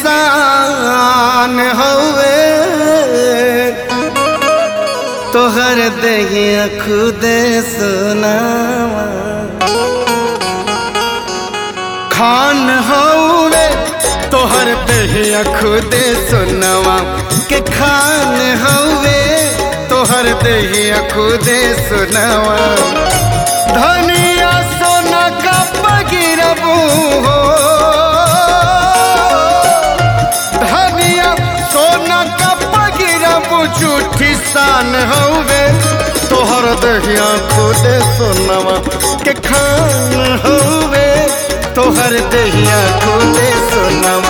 शान हवे तोहर देहिया खुदे सुनावा खान हवे तोहर देहिया खुदे सुनावा के खान हवे तोहर देहिया खुदे सुनावा धनिया सोना का पगिरबू हो धनिया सोना का पगिरबू झूठी शान हवे तोहर देहिया खुदे सुनावा के खान हवे तोहर देहिया खुदे सुनावा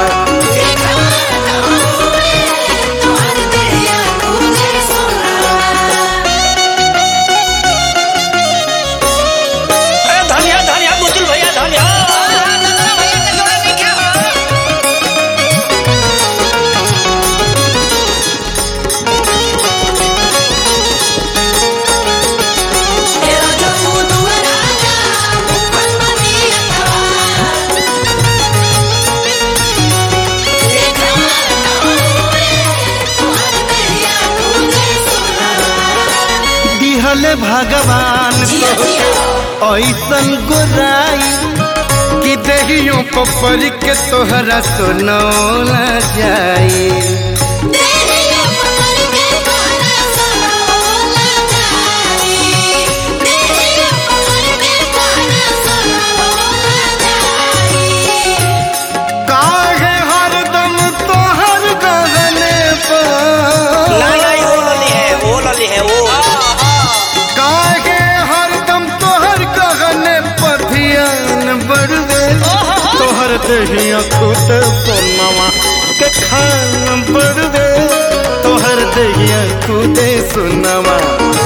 भगवान तो ऐसन गोराई कि देहियों पपर के तोहरा सुनौला जाई काहे हरदम तोहर गगने पर तोहर देहिया खुदे सुनावा के खान बढ़वे तोहर देहिया खुदे सुनावा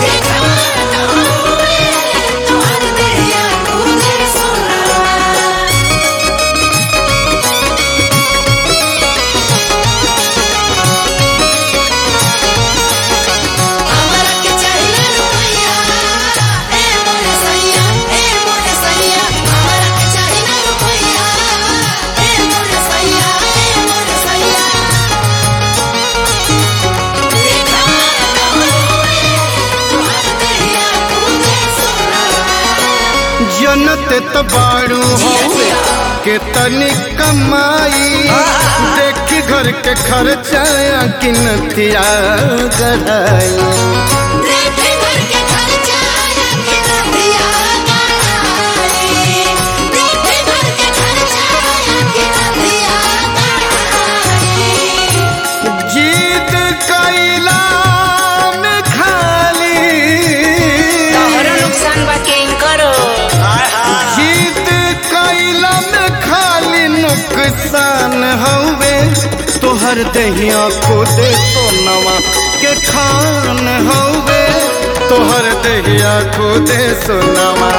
जनते तो बाड़ू होवे के तनिक कमाई देखी घर के खर्चा किनतिया गढ़ाई जीत कैला में खाली नुकसान बाकी करो जीत कैला में खाली नुकसान हवे तोहर देहिया खुदे सोनावा के खान हवे तोहर देहिया खुदे सोनावा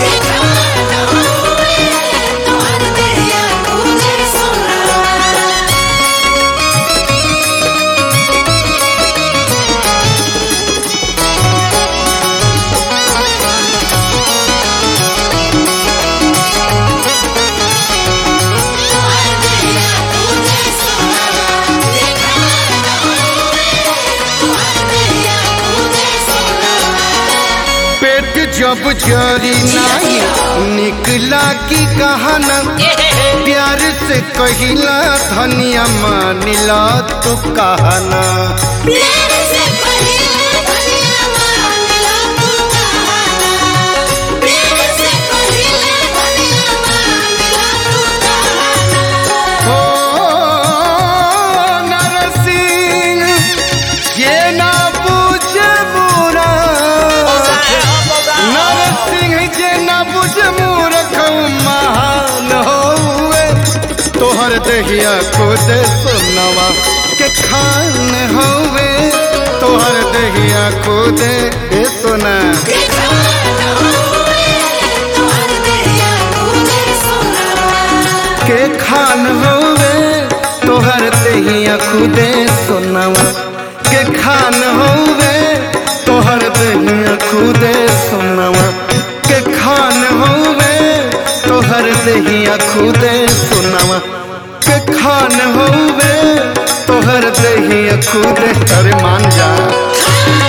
जब जरी नहीं निकला की कहाना प्यार से कहिला धनिया मानिला तो कहना तोहर देहिया खुदे सुनावा के खान हवे तोहर देहिया खुदे सुना के खान हवे तोहर देहिया खुदे सुनावा के खान हवे तोहर देहिया खुदे सुनावा के खान हवे तोहर देहिया खुदे सुनावा। के खान होवे तोहर देहिया खुदे। अरे मान जा।